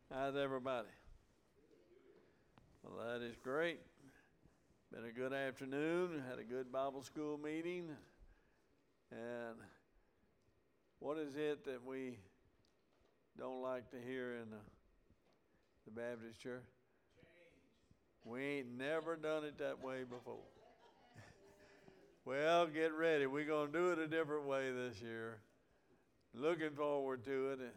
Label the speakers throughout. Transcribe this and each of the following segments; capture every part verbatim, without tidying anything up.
Speaker 1: How's everybody? Well, that is great. Been a good afternoon. Had a good Bible school meeting. And what is it that we don't like to hear in the, the Baptist church? Change. We ain't never done it that way before. Well, get ready. We're going to do it a different way this year. Looking forward to it.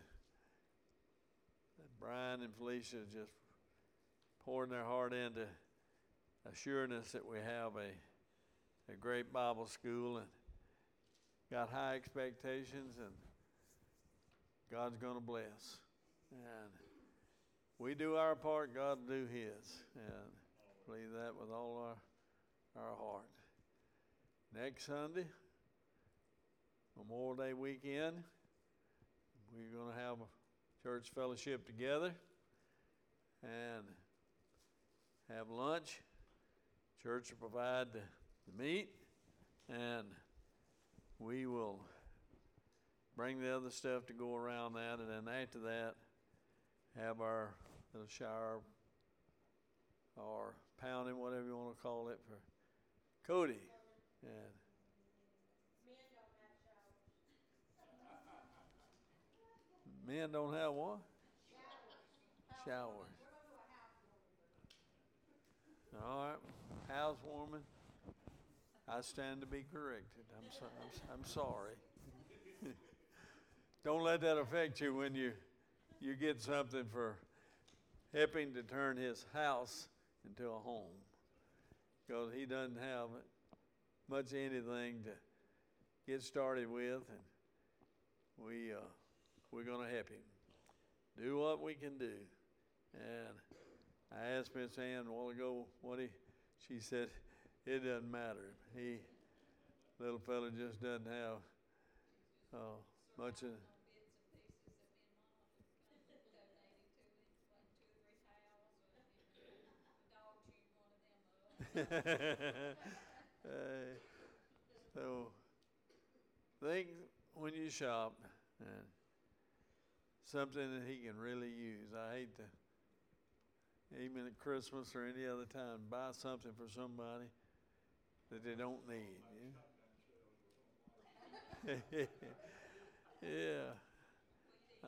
Speaker 1: Brian and Felicia just pouring their heart into assuring us that we have a, a great Bible school and got high expectations, and God's going to bless. And we do our part, God will do His. And believe that with all our, our heart. Next Sunday, Memorial Day weekend, we're going to have a church fellowship together and have lunch. Church will provide the, the meat, and we will bring the other stuff to go around that, and then after that have our little shower or pounding, whatever you want to call it, for Cody. And men don't have what? Showers. All right. Housewarming. I stand to be corrected. I'm so, I'm, I'm sorry. Don't let that affect you when you you get something for helping to turn his house into a home, because he doesn't have much anything to get started with, and we uh, we're going to help him do what we can do. And I asked Miss Ann a while ago what he, she said, it doesn't matter. He, little fella, just doesn't have uh, much of. uh, so think when you shop, and something that he can really use. I hate to, even at Christmas or any other time, buy something for somebody that they don't need. Yeah. Yeah.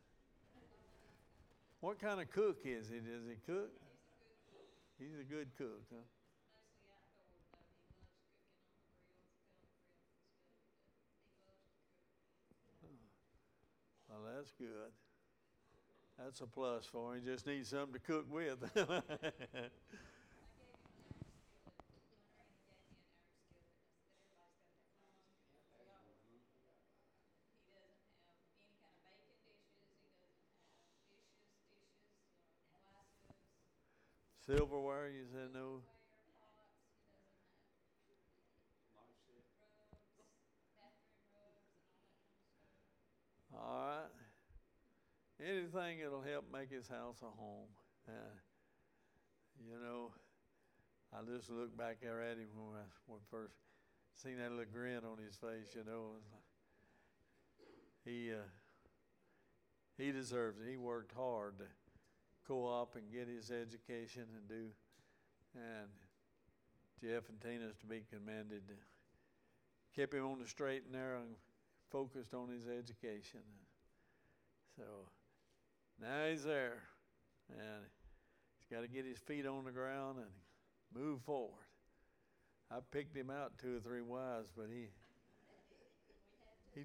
Speaker 1: What kind of cook is he? Does he cook? He's a good cook, huh? Well, that's good. That's a plus for him. He just needs something to cook with. Silverware, you said no? All right. Anything that'll help make his house a home. Uh, you know, I just look back there at him when I when first seen that little grin on his face, you know. He, uh, he deserves it. He worked hard to co-op and get his education and do. And Jeff and Tina's to be commended. Kept him on the straight and narrow and focused on his education. So now he's there, and he's got to get his feet on the ground and move forward. I picked him out two or three wives, but he he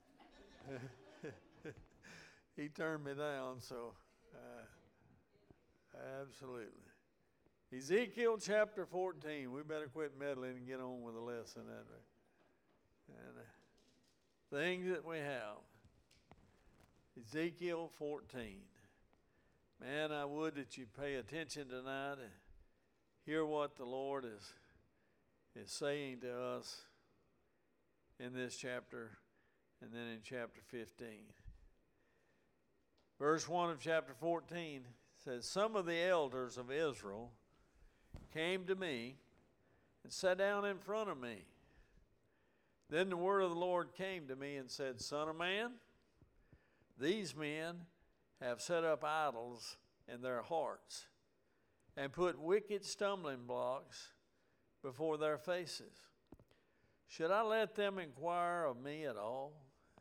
Speaker 1: he turned me down. So uh, absolutely. Ezekiel chapter fourteen. We better quit meddling and get on with the lesson. That way. And uh, things that we have. Ezekiel fourteen. Man, I would that you pay attention tonight and hear what the Lord is, is saying to us in this chapter and then in chapter fifteen. Verse one of chapter fourteen says, some of the elders of Israel came to me and sat down in front of me. Then the word of the Lord came to me and said, Son of man, these men have set up idols in their hearts and put wicked stumbling blocks before their faces. Should I let them inquire of me at all?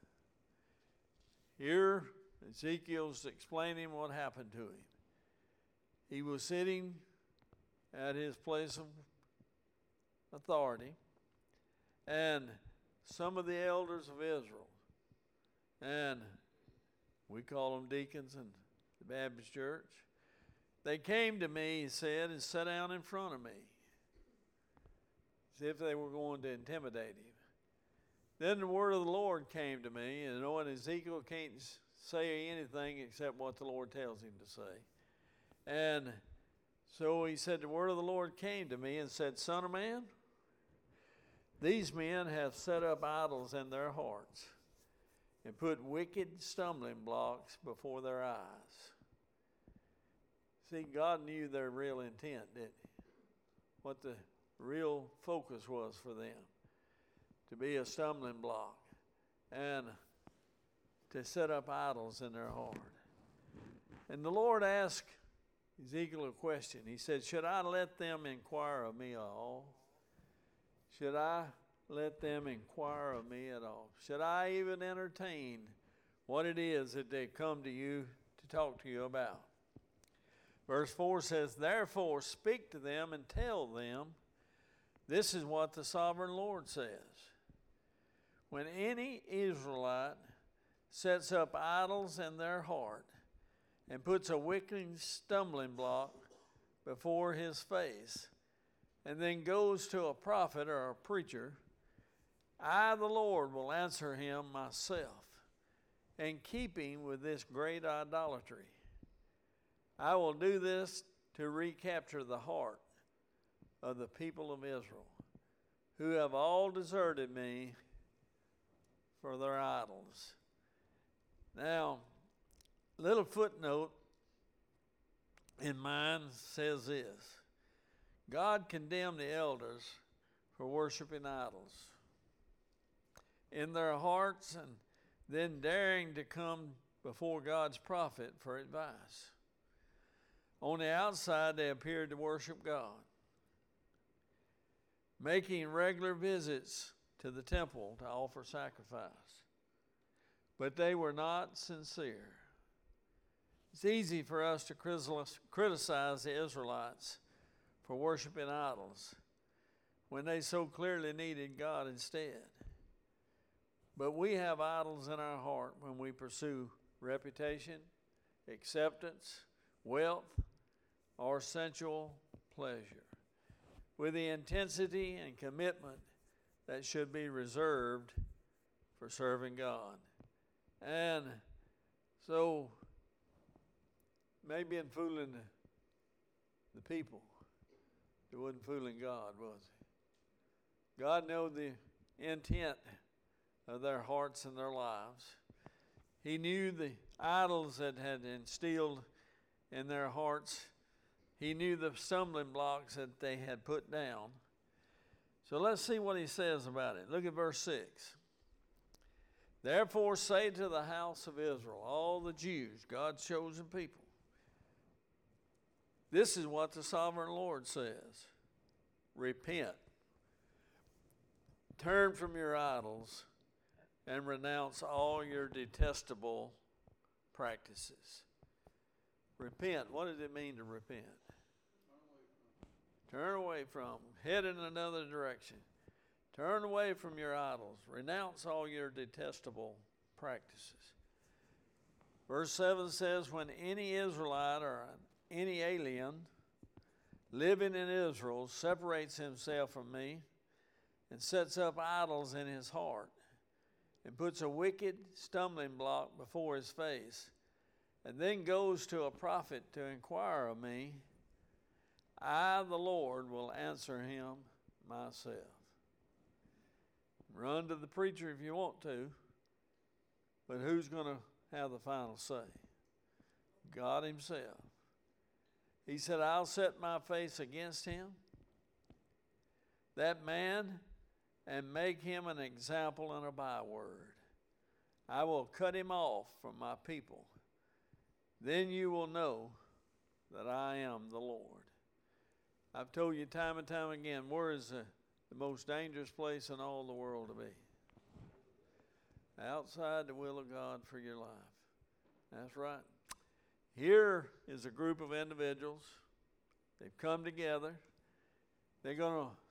Speaker 1: Here, Ezekiel's explaining what happened to him. He was sitting at his place of authority, and some of the elders of Israel, and we call them deacons in the Baptist church, they came to me, he said, and sat down in front of me, as if they were going to intimidate him. Then the word of the Lord came to me, and knowing Ezekiel can't say anything except what the Lord tells him to say. And so he said, the word of the Lord came to me and said, Son of man, these men have set up idols in their hearts and put wicked stumbling blocks before their eyes. See, God knew their real intent, didn't he? What the real focus was for them. To be a stumbling block and to set up idols in their heart. And the Lord asked Ezekiel a question. He said, should I let them inquire of me at all? Should I let them inquire of me at all? Should I even entertain what it is that they come to you to talk to you about? Verse four says, therefore speak to them and tell them, this is what the sovereign Lord says. When any Israelite sets up idols in their heart and puts a wicked stumbling block before his face, and then goes to a prophet or a preacher, I, the Lord, will answer him myself, in keeping with this great idolatry. I will do this to recapture the heart of the people of Israel, who have all deserted me for their idols. Now, little footnote in mine says this. God condemned the elders for worshiping idols in their hearts and then daring to come before God's prophet for advice. On the outside, they appeared to worship God, making regular visits to the temple to offer sacrifice. But they were not sincere. It's easy for us to criticize the Israelites for worshiping idols when they so clearly needed God instead. But we have idols in our heart when we pursue reputation, acceptance, wealth, or sensual pleasure, with the intensity and commitment that should be reserved for serving God. And so, maybe in fooling the, the people, it wasn't fooling God, was it? God knew the intent of their hearts and their lives. He knew the idols that had instilled in their hearts. He knew the stumbling blocks that they had put down. So let's see what he says about it. Look at verse six. Therefore say to the house of Israel, all the Jews, God's chosen people, this is what the sovereign Lord says. Repent. Turn from your idols and renounce all your detestable practices. Repent. What does it mean to repent? Turn away from them. Head in another direction. Turn away from your idols. Renounce all your detestable practices. Verse seven says, when any Israelite or any alien living in Israel separates himself from me and sets up idols in his heart and puts a wicked stumbling block before his face and then goes to a prophet to inquire of me, I, the Lord, will answer him myself. Run to the preacher if you want to, but who's going to have the final say? God himself. He said, I'll set my face against him, that man, and make him an example and a byword. I will cut him off from my people, then you will know that I am the Lord. I've told you time and time again, where is the, the most dangerous place in all the world to be? Outside the will of God for your life. That's right. Here is a group of individuals. They've come together. They're going to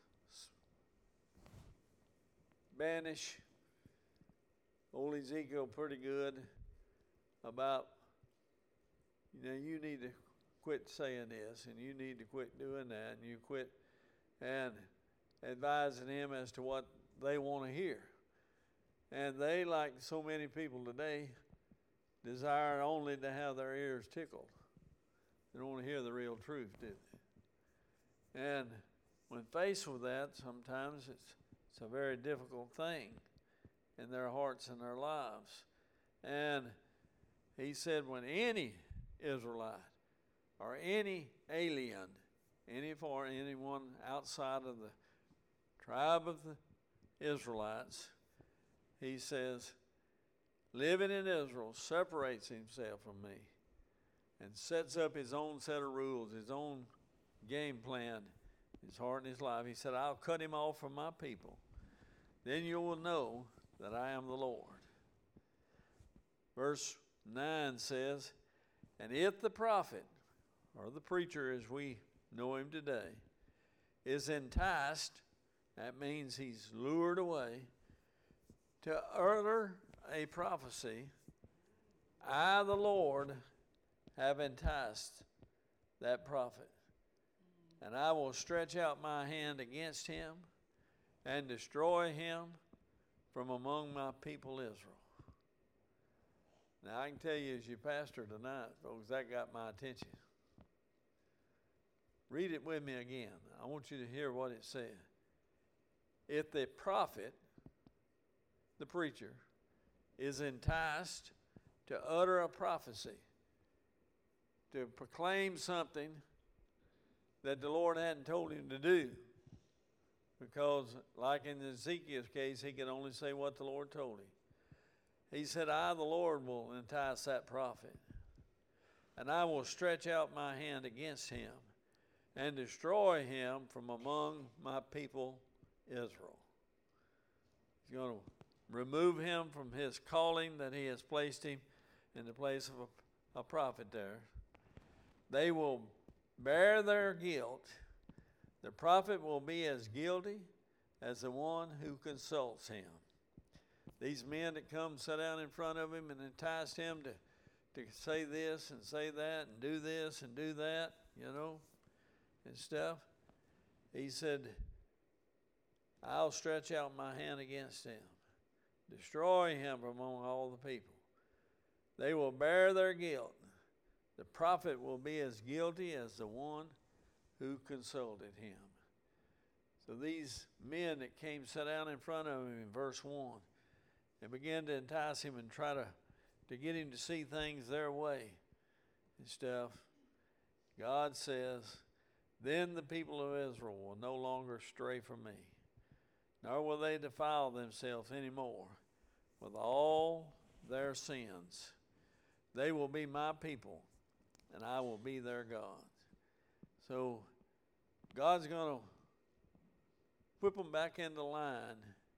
Speaker 1: banish old Ezekiel pretty good about, you know, you need to quit saying this, and you need to quit doing that, and you quit and advising him as to what they want to hear. And they, like so many people today, desire only to have their ears tickled. They don't want to hear the real truth, do they? And when faced with that, sometimes it's, it's a very difficult thing in their hearts and their lives. And he said when any Israelite or any alien, any for anyone outside of the tribe of the Israelites, he says, living in Israel separates himself from me and sets up his own set of rules, his own game plan, his heart and his life. He said, I'll cut him off from my people. Then you will know that I am the Lord. Verse nine says, and if the prophet, or the preacher as we know him today, is enticed, that means he's lured away, to utter a prophecy, I, the Lord, have enticed that prophet. And I will stretch out my hand against him and destroy him from among my people Israel. Now I can tell you as your pastor tonight, folks, that got my attention. Read it with me again. I want you to hear what it said. If the prophet, the preacher, is enticed to utter a prophecy, to proclaim something that the Lord hadn't told him to do, because like in Ezekiel's case, he could only say what the Lord told him. He said, I, the Lord, will entice that prophet, and I will stretch out my hand against him and destroy him from among my people Israel. He's going to remove him from his calling that he has placed him in the place of a, a prophet there. They will bear their guilt. The prophet will be as guilty as the one who consults him. These men that come sit down in front of him and entice him to, to say this and say that and do this and do that, you know, and stuff. He said, I'll stretch out my hand against him, destroy him from among all the people. They will bear their guilt. The prophet will be as guilty as the one who consulted him. So these men that came sat down in front of him in verse one, they began to entice him and try to, to get him to see things their way and stuff. God says, then the people of Israel will no longer stray from me, nor will they defile themselves anymore with all their sins. They will be my people, and I will be their God. So God's going to whip them back into line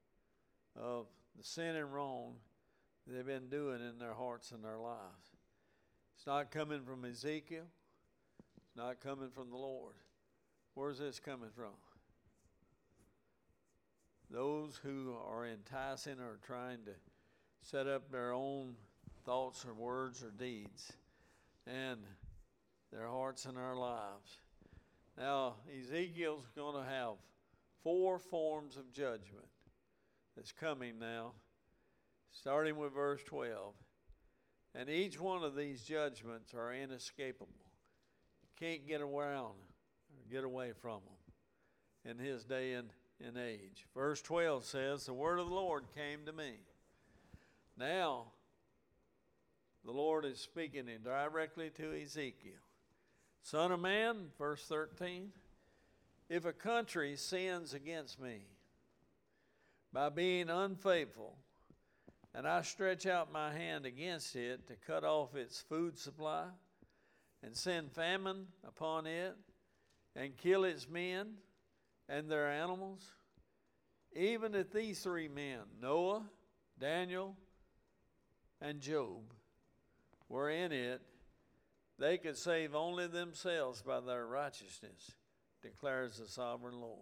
Speaker 1: of the sin and wrong they've been doing in their hearts and their lives. It's not coming from Ezekiel. It's not coming from the Lord. Where's this coming from? Those who are enticing or trying to set up their own thoughts or words or deeds and their hearts and their lives. Now, Ezekiel's going to have four forms of judgment that's coming now, starting with verse twelve. And each one of these judgments are inescapable. You can't get around or get away from them in his day and, and age. Verse twelve says, the word of the Lord came to me. Now, the Lord is speaking directly to Ezekiel. Son of man, verse thirteen, if a country sins against me by being unfaithful and I stretch out my hand against it to cut off its food supply, and send famine upon it, and kill its men and their animals, even if these three men, Noah, Daniel, and Job, were in it, they could save only themselves by their righteousness, declares the sovereign Lord.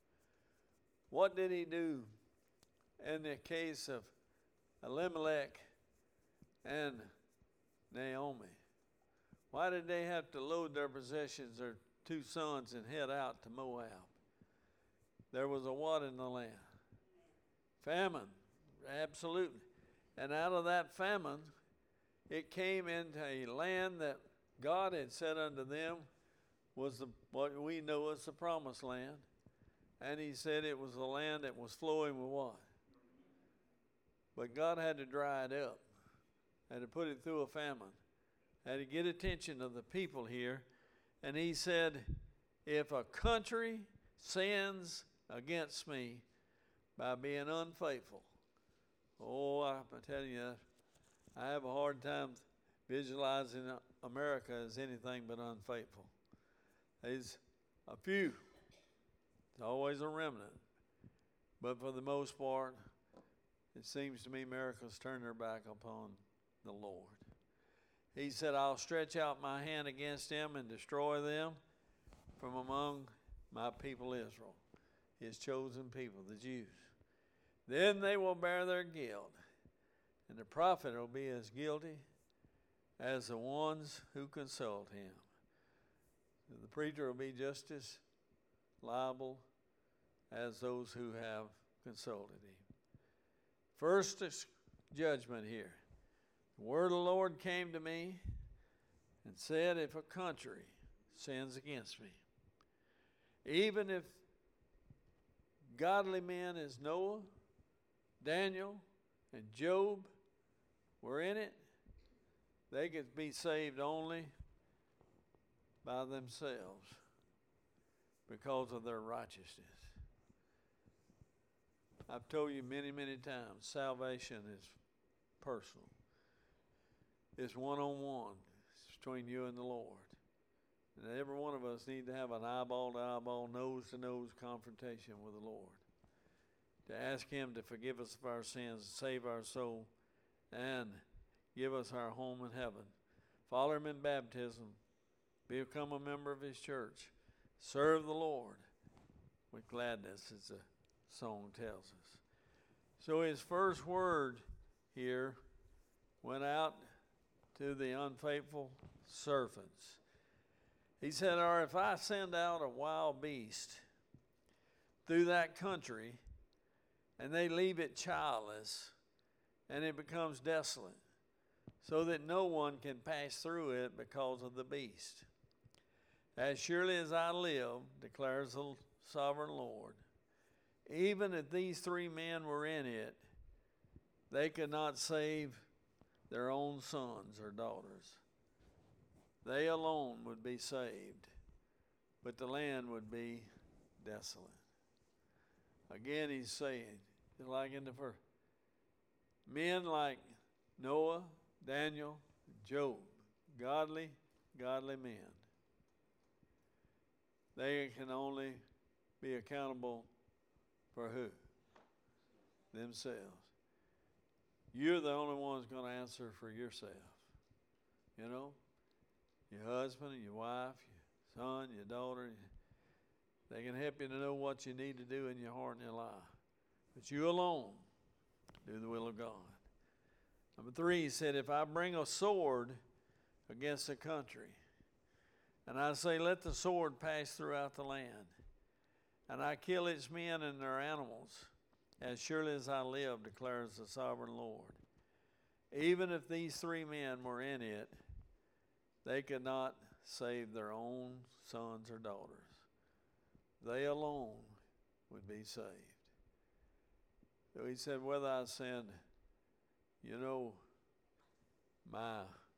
Speaker 1: What did he do in the case of Elimelech and Naomi? Why did they have to load their possessions, their two sons, and head out to Moab? There was a what in the land? Famine, absolutely. And out of that famine, it came into a land that God had said unto them was the, what we know as the promised land. And he said it was the land that was flowing with what? But God had to dry it up, had to put it through a famine, had to get attention of the people here. And he said, if a country sins against me by being unfaithful, oh, I'm telling you, I have a hard time visualizing America as anything but unfaithful. There's a few. There's always a remnant. But for the most part, it seems to me America's turned their back upon the Lord. He said, I'll stretch out my hand against them and destroy them from among my people Israel, his chosen people, the Jews. Then they will bear their guilt, and the prophet will be as guilty as the ones who consult him. The preacher will be just as liable as those who have consulted him. First judgment here. The word of the Lord came to me and said, if a country sins against me, even if godly men as Noah, Daniel, and Job were in it, they could be saved only by themselves because of their righteousness. I've told you many, many times, salvation is personal. It's one-on-one. It's between you and the Lord. And every one of us need to have an eyeball-to-eyeball, nose-to-nose confrontation with the Lord, to ask him to forgive us of our sins, save our soul, and give us our home in heaven. Follow him in baptism. Become a member of his church. Serve the Lord with gladness, as the song tells us. So his first word here went out to the unfaithful servants. He said, or if I send out a wild beast through that country and they leave it childless and it becomes desolate so that no one can pass through it because of the beast. As surely as I live, declares the sovereign Lord, even if these three men were in it, they could not save their own sons or daughters. They alone would be saved, but the land would be desolate. Again, he's saying, like in the first, men like Noah, Daniel, Job, godly, godly men, they can only be accountable for who? Themselves. You're the only one who's going to answer for yourself. You know? Your husband and your wife, your son, your daughter. They can help you to know what you need to do in your heart and your life. But you alone do the will of God. Number three, he said, if I bring a sword against a country, and I say, let the sword pass throughout the land, and I kill its men and their animals, as surely as I live, declares the sovereign Lord. Even if these three men were in it, they could not save their own sons or daughters. They alone would be saved. So he said, whether I send, you know, my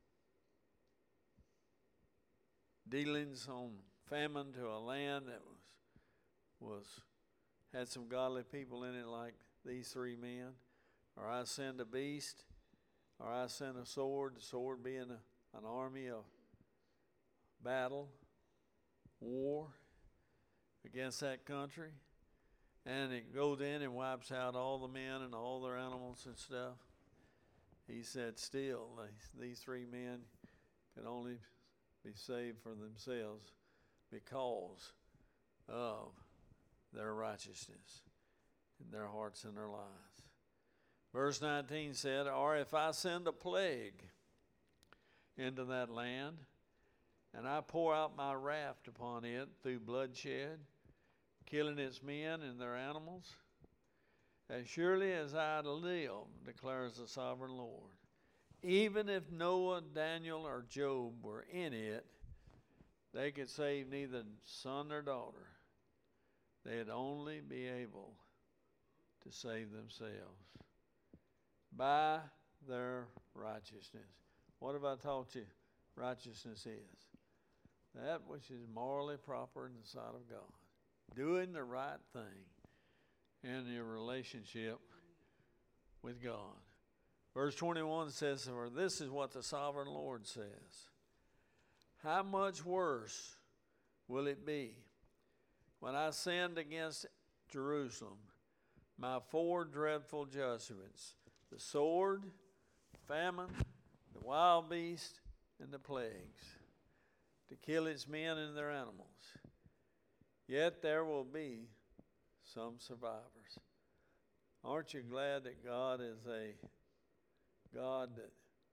Speaker 1: dealings on famine to a land that was was had some godly people in it like these three men, or I send a beast, or I send a sword, the sword being a, an army of battle, war against that country, and it goes in and wipes out all the men and all their animals and stuff. He said, still, these, these three men can only be saved for themselves because of their righteousness in their hearts and their lives. Verse nineteen said, or if I send a plague into that land, and I pour out my wrath upon it through bloodshed, killing its men and their animals, as surely as I live, declares the sovereign Lord, even if Noah, Daniel, or Job were in it, they could save neither son nor daughter. They'd only be able to save themselves by their righteousness. What have I taught you righteousness is? That which is morally proper in the sight of God. Doing the right thing in your relationship with God. Verse twenty-one says, for this is what the sovereign Lord says. How much worse will it be when I send against Jerusalem my four dreadful judgments, the sword, famine, the wild beast, and the plagues, to kill its men and their animals. Yet there will be some survivors. Aren't you glad that God is a God that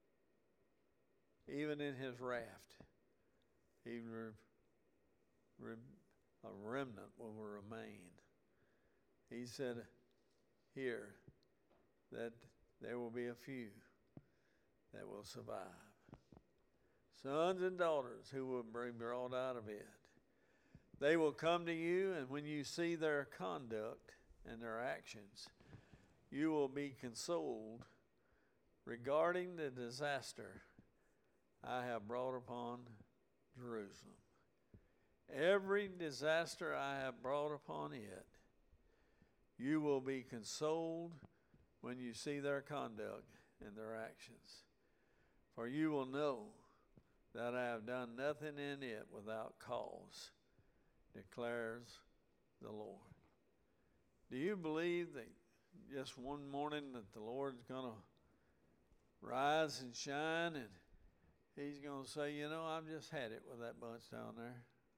Speaker 1: even in his wrath, he re, re, a remnant will remain. He said here that there will be a few that will survive. Sons and daughters who will be brought out of it. They will come to you, and when you see their conduct and their actions, you will be consoled regarding the disaster I have brought upon Jerusalem. Every disaster I have brought upon it, you will be consoled when you see their conduct and their actions. For you will know that I have done nothing in it without cause, declares the Lord. Do you believe that just one morning that the Lord's going to rise and shine and he's going to say, you know, I've just had it with that bunch down there.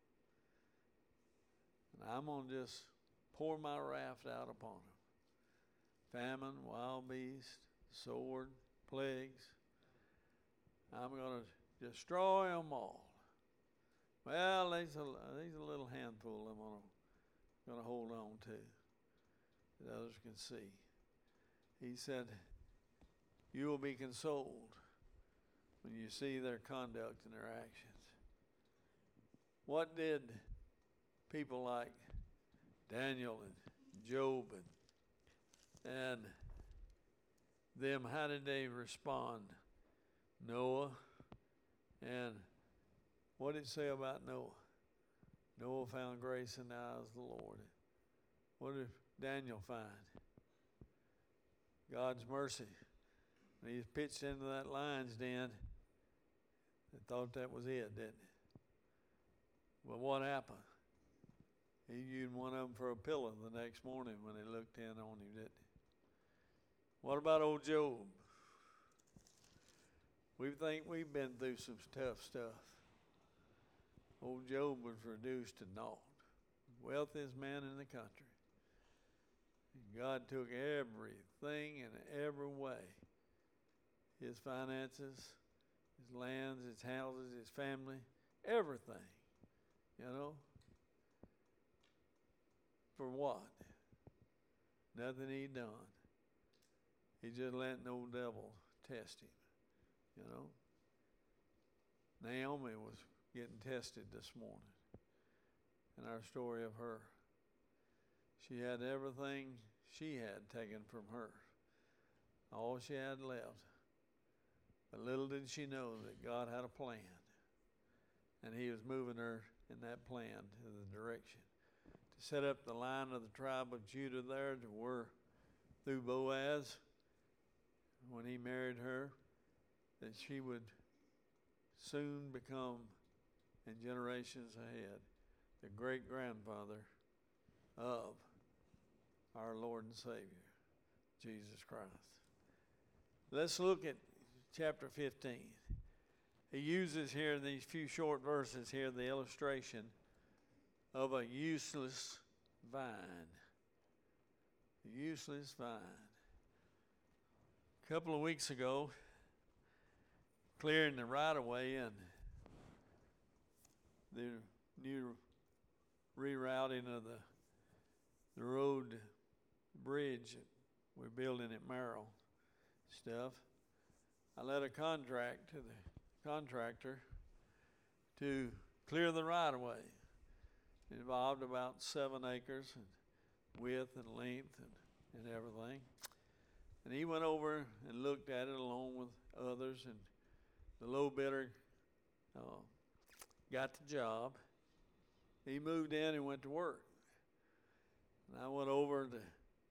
Speaker 1: And I'm going to just pour my wrath out upon them. Famine, wild beast, sword, plagues. I'm going to destroy them all. Well, there's a, there's a little handful I'm going to hold on to that others can see. He said, you will be consoled when you see their conduct and their actions. What did people like Daniel and Job and, and them, how did they respond? Noah, and what did it say about Noah? Noah found grace in the eyes of the Lord. What did Daniel find? God's mercy. When he pitched into that lion's den, they thought that was it, didn't it? But what happened? He used one of them for a pillow the next morning when they looked in on him, didn't he? What about old Job? We think we've been through some tough stuff. Old Job was reduced to naught. Wealthiest man in the country. And God took everything in every way. His finances, his lands, his houses, his family, everything. You know? For what? Nothing he'd done. He just let no devil test him. You know? Naomi was getting tested this morning in our story of her. She had everything she had taken from her. All she had left. But little did she know that God had a plan. And he was moving her in that plan to the direction. To set up the line of the tribe of Judah there to where through Boaz when he married her, that she would soon become, in generations ahead, the great-grandfather of our Lord and Savior, Jesus Christ. Let's look at chapter fifteen. He uses here in these few short verses here the illustration of a useless vine. A useless vine. A couple of weeks ago, clearing the right-of-way and the new rerouting of the the road bridge that we're building at Merrill stuff, I let a contract to the contractor to clear the right-of-way. It involved about seven acres and width and length and, and everything. And he went over and looked at it along with others, and the low bidder uh, got the job. He moved in and went to work. And I went over to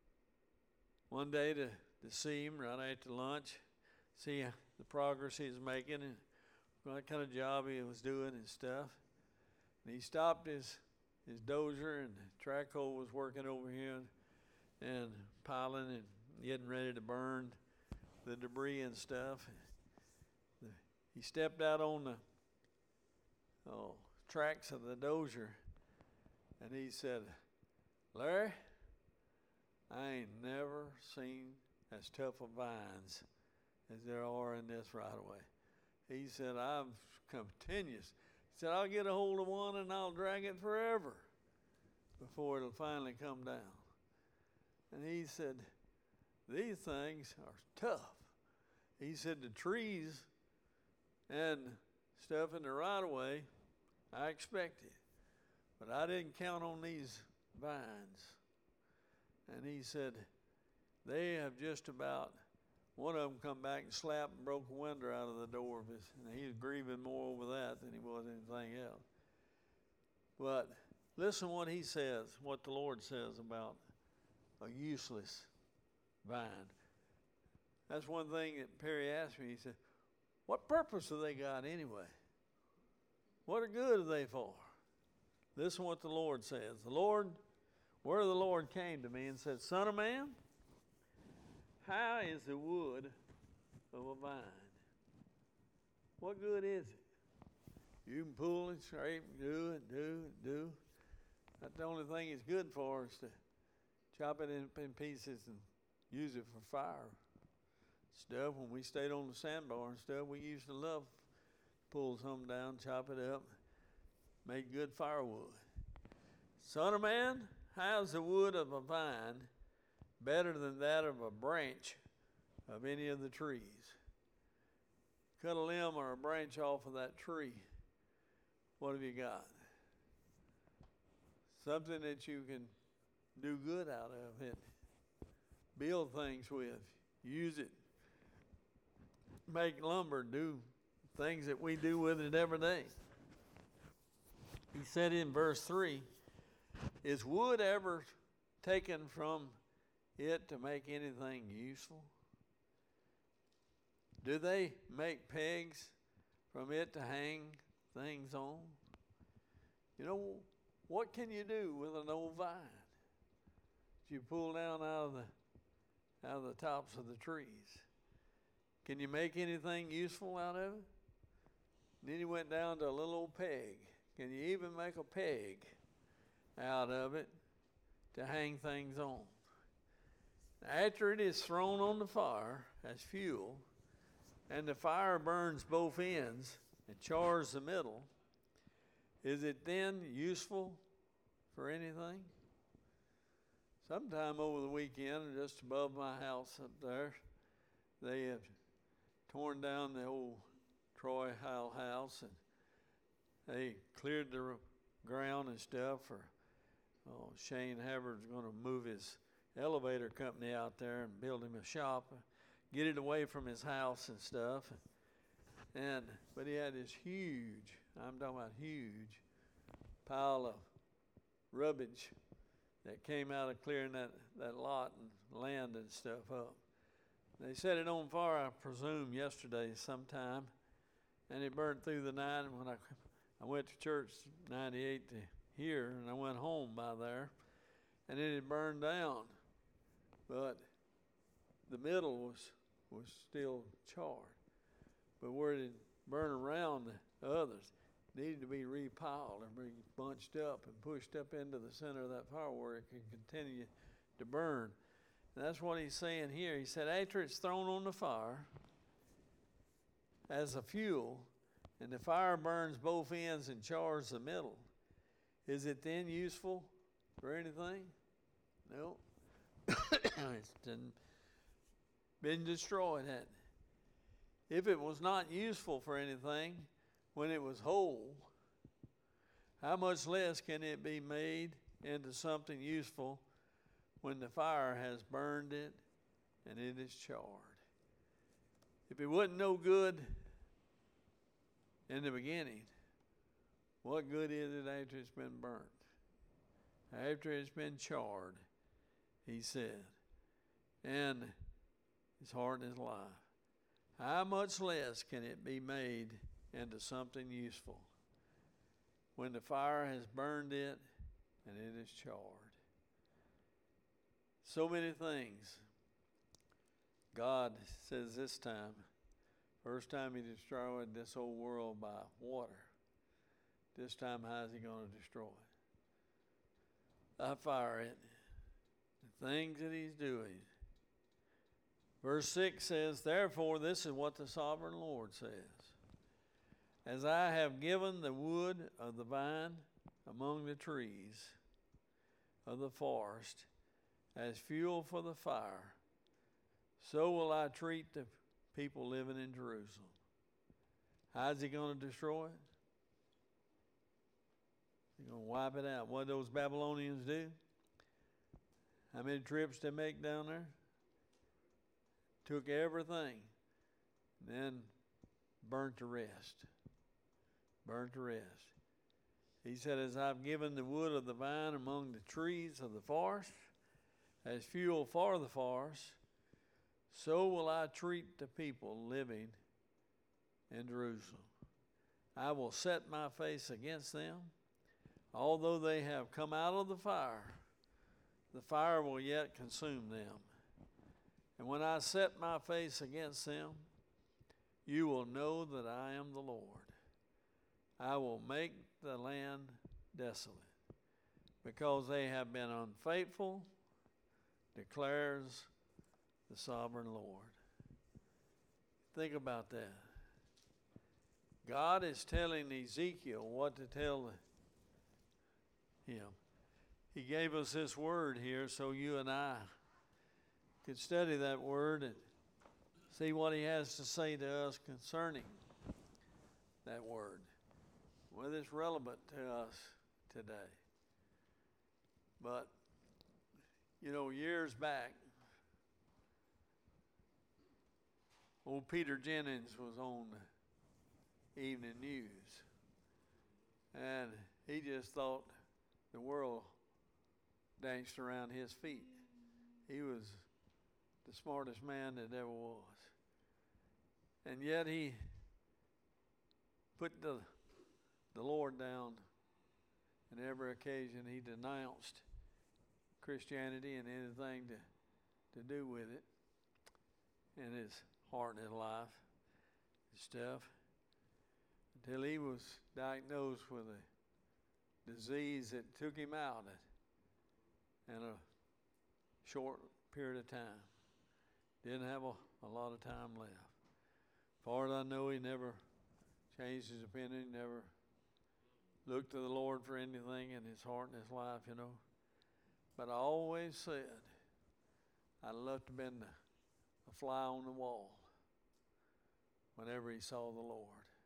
Speaker 1: one day to, to see him right after lunch, see the progress he was making and what kind of job he was doing and stuff. And he stopped his, his dozer, and the track hoe was working over here and, and piling and getting ready to burn the debris and stuff. The, he stepped out on the oh, tracks of the dozer, and he said, "Larry, I ain't never seen as tough of vines as there are in this right away." He said, "I'm continuous." He said, "I'll get a hold of one and I'll drag it forever before it'll finally come down." And he said, "These things are tough." He said, "The trees and stuff in the right of way, I expected, but I didn't count on these vines." And he said, "They have just about, one of them come back and slapped and broke a window out of the door of his," and he was grieving more over that than he was anything else. But listen what he says, what the Lord says about a useless vine. That's one thing that Perry asked me. He said, "What purpose have they got anyway? What good are they for?" Listen to what the Lord says. The Lord, where the Lord came to me and said, "Son of man, how is the wood of a vine? What good is it? You can pull and scrape and do and do and do. That's the only thing it's good for is to chop it in, in pieces and use it for fire stuff. When we stayed on the sandbar and stuff, we used to love pull some down, chop it up, make good firewood. Son of man, how's the wood of a vine better than that of a branch of any of the trees? Cut a limb or a branch off of that tree. What have you got? Something that you can do good out of it. Build things with. Use it. Make lumber. Do things that we do with it every day. He said in verse three, "Is wood ever taken from it to make anything useful? Do they make pegs from it to hang things on?" You know, what can you do with an old vine that you pull down out of the out of the tops of the trees? Can you make anything useful out of it? Then he went down to a little old peg. Can you even make a peg out of it to hang things on? After it is thrown on the fire as fuel, and the fire burns both ends and chars the middle, is it then useful for anything? Sometime over the weekend, just above my house up there, they have torn down the old Troy Howell house, and they cleared the ground and stuff for oh, Shane Havard's going to move his elevator company out there and build him a shop, get it away from his house and stuff. And but he had this huge, I'm talking about huge, pile of rubbish that came out of clearing that, that lot and land and stuff up. They set it on fire, I presume, yesterday sometime, and it burned through the night. And when I, I went to church ninety-eight to here, and I went home by there, and it had burned down, but the middle was was still charred. But where it had burned around the others, needed to be repiled and be bunched up and pushed up into the center of that fire where it could continue to burn. And that's what he's saying here. He said, after it's thrown on the fire as a fuel, and the fire burns both ends and chars the middle, is it then useful for anything? No. It's been, been destroyed, hasn't it? If it was not useful for anything when it was whole, how much less can it be made into something useful when the fire has burned it and it is charred? If it wasn't no good in the beginning, what good is it after it's been burnt? After it's been charred, he said, and his heart and his life. How much less can it be made into something useful when the fire has burned it and it is charred? So many things. God says this time, first time he destroyed this whole world by water. This time, how is he going to destroy it? By fire, it. The things that he's doing. Verse six says, therefore, this is what the sovereign Lord says. As I have given the wood of the vine among the trees of the forest as fuel for the fire, so will I treat the people living in Jerusalem. How's he going to destroy it? He's going to wipe it out. What did those Babylonians do? How many trips they make down there? Took everything, then burnt the rest. Burnt the rest. He said, as I've given the wood of the vine among the trees of the forest as fuel for the forest, so will I treat the people living in Jerusalem. I will set my face against them. Although they have come out of the fire, the fire will yet consume them. And when I set my face against them, you will know that I am the Lord. I will make the land desolate, because they have been unfaithful, declares the sovereign Lord. Think about that. God is telling Ezekiel what to tell him. He gave us this word here so you and I could study that word and see what he has to say to us concerning that word, whether it's relevant to us today. But, you know, years back, old Peter Jennings was on the evening news, and he just thought the world danced around his feet. He was the smartest man that ever was. And yet he put the, the Lord down, and every occasion he denounced Christianity and anything to, to do with it in his heart and his life and stuff, until he was diagnosed with a disease that took him out in a short period of time. Didn't have a, a lot of time left. As far as I know, he never changed his opinion, never looked to the Lord for anything in his heart and his life, you know. But I always said I'd love to have been a fly on the wall whenever he saw the Lord.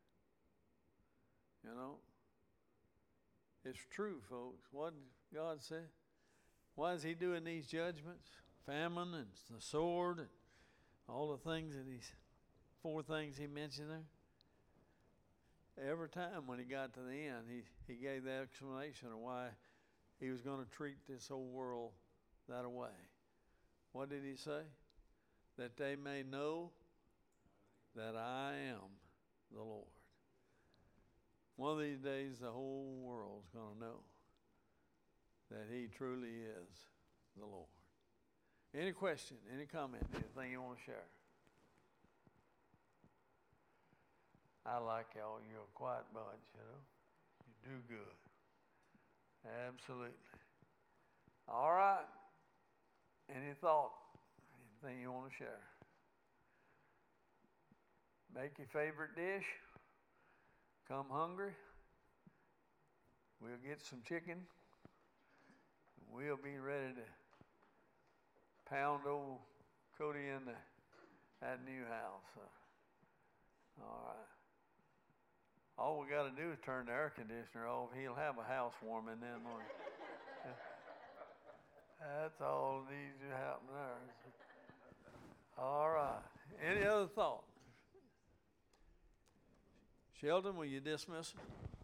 Speaker 1: You know? It's true, folks. What did God say? Why is he doing these judgments? Famine and the sword and all the things that he's, four things he mentioned there. Every time when he got to the end, he, he gave the explanation of why he was going to treat this whole world that way. What did he say? that they may know that I am the Lord. One of these days, the whole world's going to know that he truly is the Lord. Any question, any comment, anything you want to share? I like y'all. You're a quiet bunch, you know. You do good. Absolutely. All right. Any thought? Anything you want to share? Make your favorite dish. Come hungry. We'll get some chicken. We'll be ready to pound old Cody in the, that new house. Uh, all right. All we got to do is turn the air conditioner off. He'll have a housewarming then, won't he? That's all that needs to happen there. All right. Any other thought? Sheldon, will you dismiss?